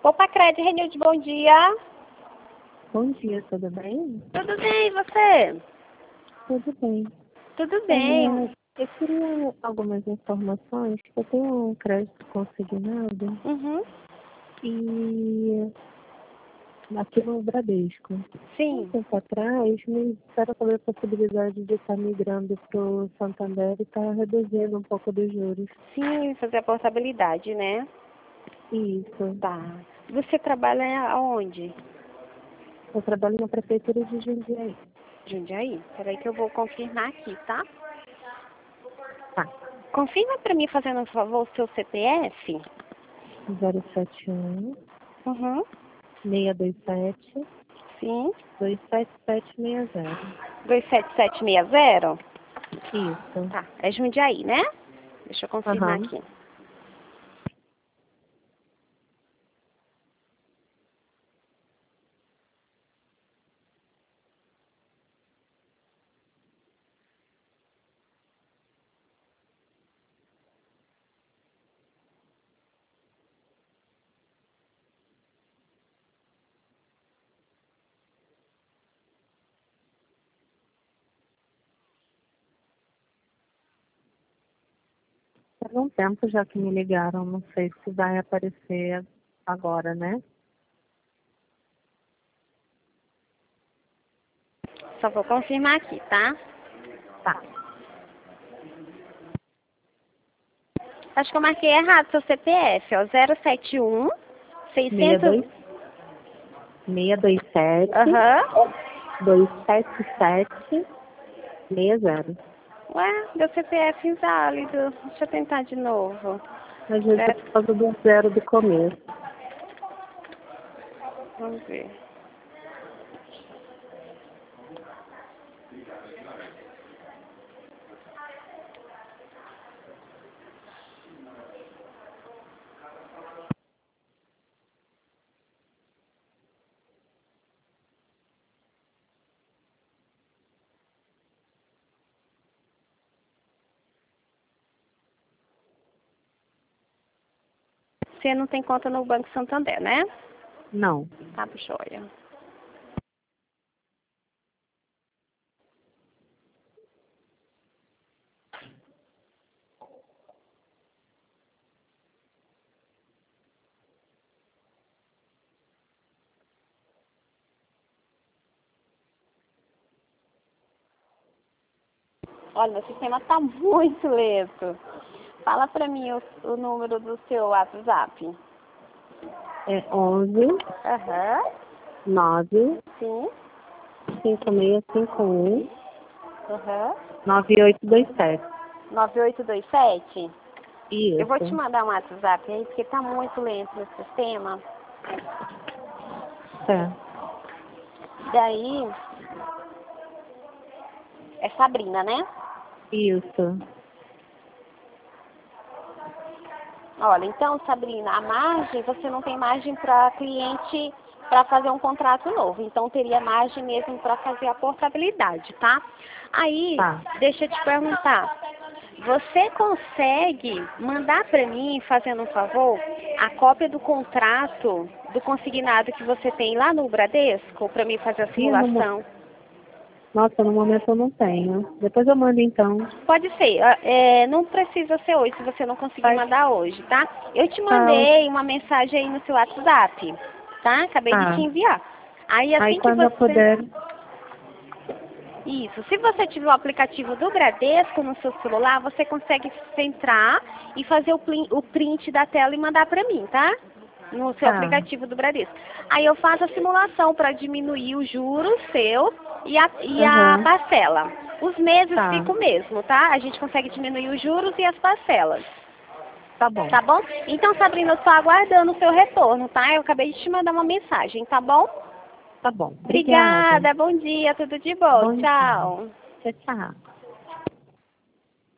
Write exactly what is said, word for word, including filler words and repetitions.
Opa, Cred, Renilde, bom dia. Bom dia, tudo bem? Tudo bem, e você? Tudo bem. Tudo bem. É, eu queria algumas informações. Eu tenho um crédito consignado Uhum. e aqui no Bradesco. Um Sim. tempo atrás, me disseram sobre a possibilidade de estar migrando para o Santander e estar reduzindo um pouco dos juros. Sim, fazer a portabilidade, né? Isso. Tá. Você trabalha aonde? Eu trabalho na Prefeitura de Jundiaí. Jundiaí? Peraí que eu vou confirmar aqui, tá? Tá. Confirma pra mim, fazendo um favor, o seu C P F. zero sete um, Uhum. seis dois sete, Sim. dois sete sete seis zero. dois sete sete seis zero? Isso. Tá. É Jundiaí, né? Deixa eu confirmar Aham. aqui. Faz um tempo já que me ligaram, não sei se vai aparecer agora, né? Só vou confirmar aqui, tá? Tá. Acho que eu marquei errado seu C P F, ó. zero sete um seis seiscentos. dois, seis dois sete, Aham. dois sete sete seis zero. Ué, meu C P F inválido. Deixa eu tentar de novo. Às vezes é Zero. por causa do zero do começo. Vamos ver. Você não tem conta no Banco Santander, né? Não. Tá, joia. Olha, meu sistema tá muito lento. Fala pra mim o, o número do seu WhatsApp. É onze, Aham. nove, Sim. cinco seis cinco um, Aham. nove oito dois sete. nove oito dois sete? Eu vou te Isso. mandar um WhatsApp aí, porque tá muito lento no sistema. É. Daí, é Sabrina, né? Isso. Olha, então, Sabrina, a margem, você não tem margem para cliente para fazer um contrato novo. Então, teria margem mesmo para fazer a portabilidade, tá? Aí, Tá. deixa eu te perguntar. Você consegue mandar para mim, fazendo um favor, a cópia do contrato do consignado que você tem lá no Bradesco, para mim fazer a E no, mo- simulação? nossa, no momento eu não tenho. Depois eu mando então. Pode ser, ah, é, não precisa ser hoje, se você não conseguir Faz. mandar hoje, tá? Eu te Tá. mandei uma mensagem aí no seu WhatsApp, tá? Acabei de te Tá. enviar. Aí Aí assim que quando eu você... puder. Isso, se você tiver o aplicativo do Bradesco no seu celular, você consegue entrar e fazer o, plin- o print da tela e mandar pra mim, tá? No seu Tá. aplicativo do Bradesco. Aí eu faço a simulação para diminuir o juro seu e a, e a Aham. parcela. Os meses Tá. ficam o mesmo, tá? A gente consegue diminuir os juros e as parcelas. Tá bom. Tá bom? Então, Sabrina, eu estou aguardando o seu retorno, tá? Eu acabei de te mandar uma mensagem, tá bom? Tá bom. Obrigada. Obrigada, bom dia, tudo de bom. Bom dia. Tchau. Tchau, tchau.